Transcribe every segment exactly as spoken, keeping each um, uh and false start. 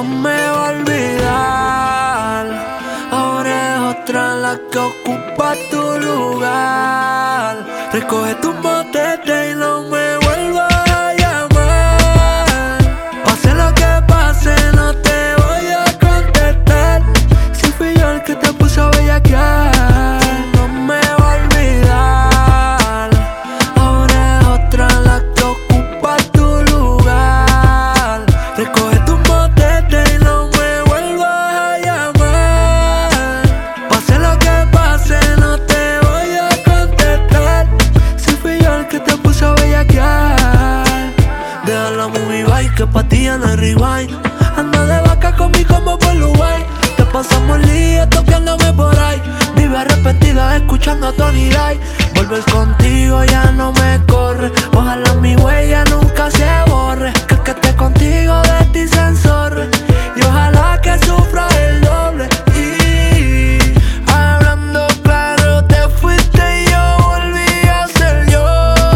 no me va a olvidar. Ahora es otra la que ocupa tu lugar. Recoge tu motete y no me vuelvas a llamar. Pase lo que pase, no te voy a contestar. Si fui yo el que te puso a bellaquear, no me va a olvidar. Ahora es otra la que ocupa tu lugar. Recoge tu motete y no me vuelvas a llamar. Pase lo que pase, no te voy a contestar. Si fui yo el que te puso a bellaquear. Deja la movie bike, que pa' ti ya no hay rewind. Anda de vaca con mi combo por Uruguay. Te pasamos lío toqueándome por ahí. Vive arrepentida escuchando a Tony Day. Volver contigo ya no me corre. Ojalá mi huella nunca se borre. Que el que esté contigo de ti se enzorre. Y ojalá que sufra el doble. Y hablando claro, te fuiste y yo volví a ser yo.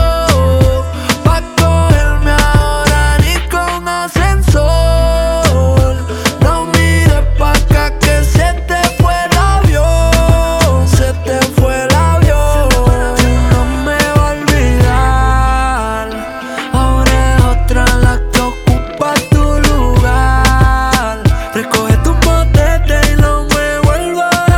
Pa' cogerme ahora ni con ascensor. No mires pa' acá que se te fue el avión. Se te fue el avión. No me va a olvidar. Ahora es otra la que ocupa tu lugar. Recoge tu motete y no me vuelvas a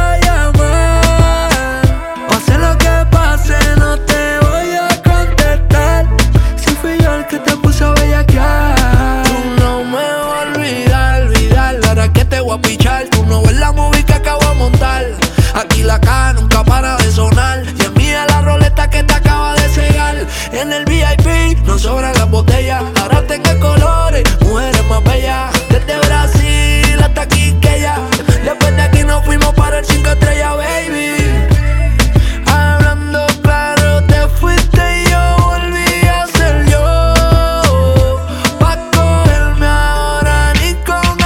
llamar. Pase lo que pase, no te voy a contestar. Si fui yo el que te puso a bellaquear. Tú no me vas a olvidar, olvidar. Ahora que te voy a pichar. Tú no ves la movie que acabo de montar. Aquí la caja nunca para de sonar. Y es mía la roleta que te acaba de cegar. En el V I P no sobran las botellas. Ahora tengo colores, mujeres más bellas. Desde Brasil hasta Quiqueya. Después de aquí nos fuimos para el cinco estrellas, baby. Hablando claro, te fuiste y yo volví a ser yo. Pa' cogerme ahora ni con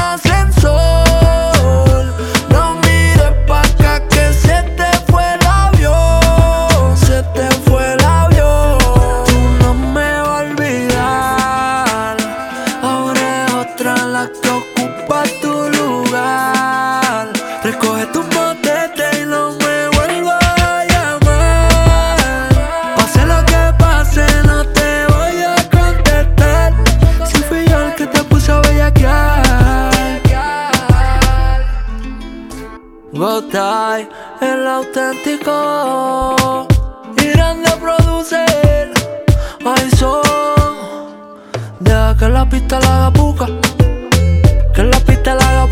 ascensor. No mires pa' acá que se te fue el avión. Se te fue el avión. Tú no me vas a olvidar. Ahora es otra la que ocupa tu lugar. Recoge tu motete y no me vuelvas a llamar. Pase lo que pase, no te voy a contestar. Si fui yo el que te puso a bellaquear. Gotay, el auténtico. Irán de producer. Ay, son. Deja que la pista la haga puca. Que la pista la haga